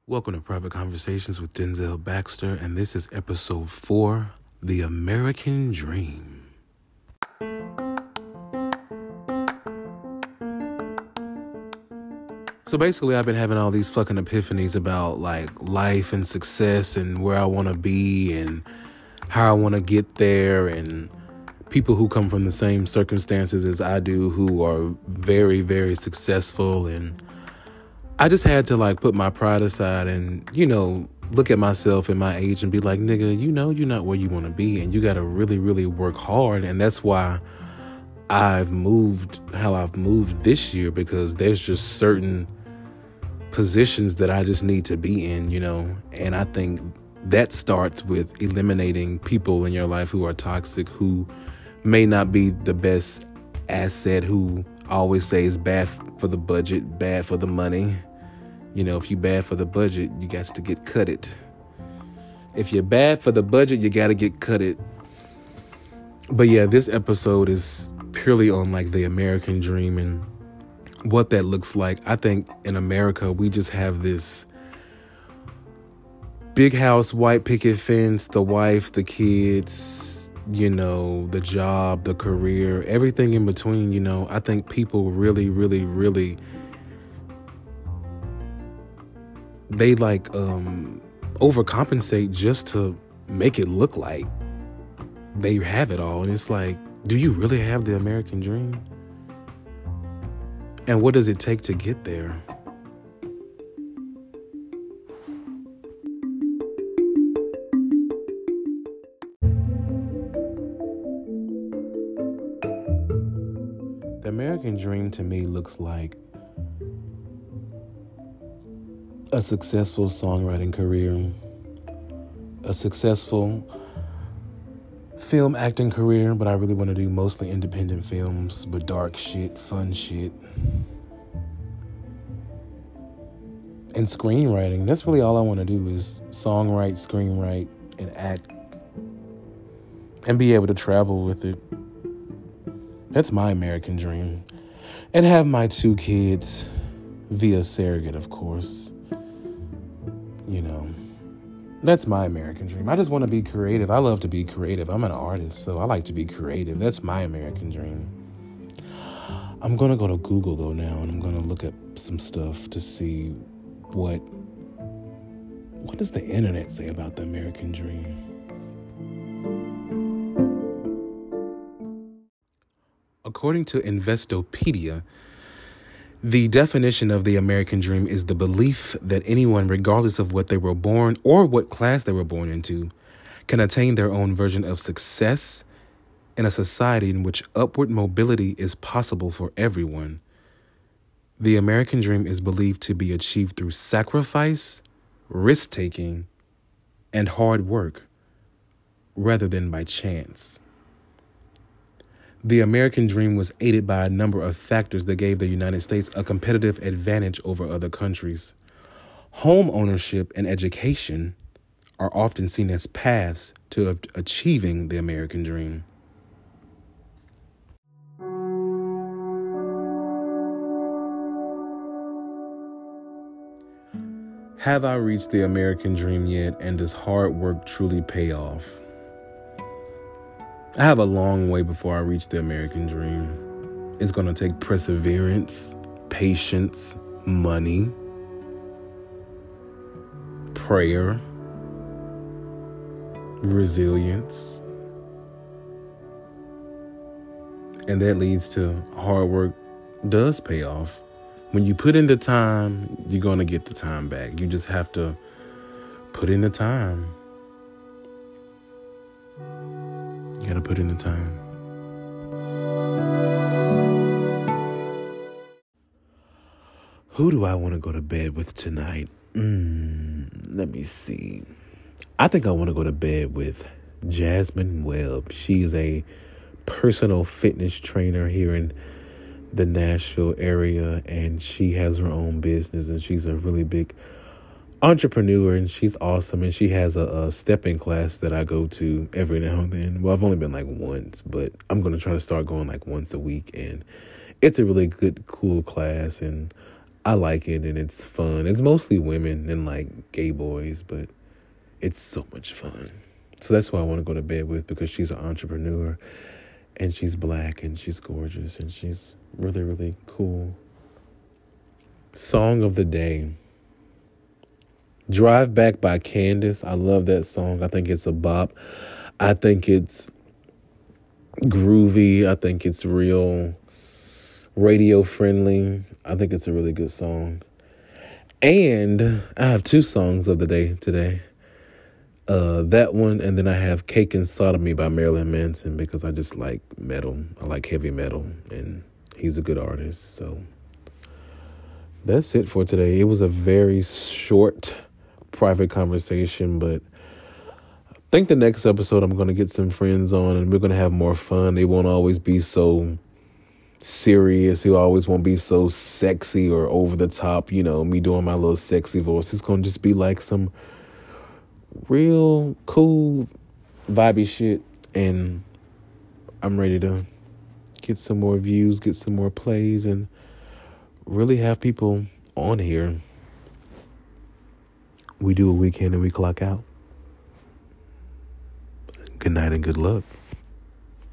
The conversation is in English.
Welcome to Private Conversations with Denzel Baxter, and this is episode 4, The American Dream. So basically, I've been having all these fucking epiphanies about like life and success and where I want to be and how I want to get there, and people who come from the same circumstances as I do who are very, very successful. And I just had to like put my pride aside and, look at myself and my age and be like, nigga, you're not where you want to be, and you got to really, really work hard. And that's why I've moved how I've moved this year, because there's just certain positions that I just need to be in, and I think that starts with eliminating people in your life who are toxic, who may not be the best asset, who always say is bad for the budget, bad for the money. If you bad for the budget, you got to get cut it. If you're bad for the budget, you got to get cut it. But yeah, this episode is purely on like the American dream and what that looks like. I think in America, we just have this big house, white picket fence, the wife, the kids, the job, the career, everything in between. I think people really, really, really, they like overcompensate just to make it look like they have it all. And it's like, do you really have the American dream? And what does it take to get there? The American dream to me looks like a successful songwriting career, a successful film acting career, but I really want to do mostly independent films, but dark shit, fun shit. And screenwriting, that's really all I want to do, is songwrite, screenwrite, and act, and be able to travel with it. That's my American dream. And have my 2 kids via surrogate, of course. That's my American dream. I just want to be creative. I love to be creative. I'm an artist, so I like to be creative. That's my American dream. I'm going to go to Google, though, now, and I'm going to look up some stuff to see what does the internet say about the American dream. According to Investopedia, the definition of the American dream is the belief that anyone, regardless of what they were born or what class they were born into, can attain their own version of success in a society in which upward mobility is possible for everyone. The American dream is believed to be achieved through sacrifice, risk-taking, and hard work, rather than by chance. The American dream was aided by a number of factors that gave the United States a competitive advantage over other countries. Home ownership and education are often seen as paths to achieving the American dream. Have I reached the American dream yet, and does hard work truly pay off? I have a long way before I reach the American dream. It's going to take perseverance, patience, money, prayer, resilience. And that leads to hard work does pay off. When you put in the time, you're going to get the time back. You just have to put in the time. You gotta put in the time. Who do I want to go to bed with tonight? Let me see. I think I want to go to bed with Jasmine Webb. She's a personal fitness trainer here in the Nashville area, and she has her own business, and she's a really big entrepreneur, and she's awesome. And she has a stepping class that I go to every now and then. Well, I've only been like once, but I'm going to try to start going like once a week. And it's a really good, cool class. And I like it and it's fun. It's mostly women and like gay boys, but it's so much fun. So that's who I want to go to bed with, because she's an entrepreneur and she's black and she's gorgeous and she's really, really cool. Song of the day. Drive Back by Candace. I love that song. I think it's a bop. I think it's groovy. I think it's real radio friendly. I think it's a really good song. And I have 2 songs of the day today. That one, and then I have Cake and Sodomy by Marilyn Manson, because I just like metal. I like heavy metal, and he's a good artist. So that's it for today. It was a very short, private conversation, but I think the next episode I'm going to get some friends on, and we're going to have more fun. They won't always be so serious. It always won't be so sexy or over the top, me doing my little sexy voice. It's going to just be like some real cool, vibey shit, and I'm ready to get some more views, get some more plays, and really have people on here. We do a weekend and we clock out. Good night and good luck.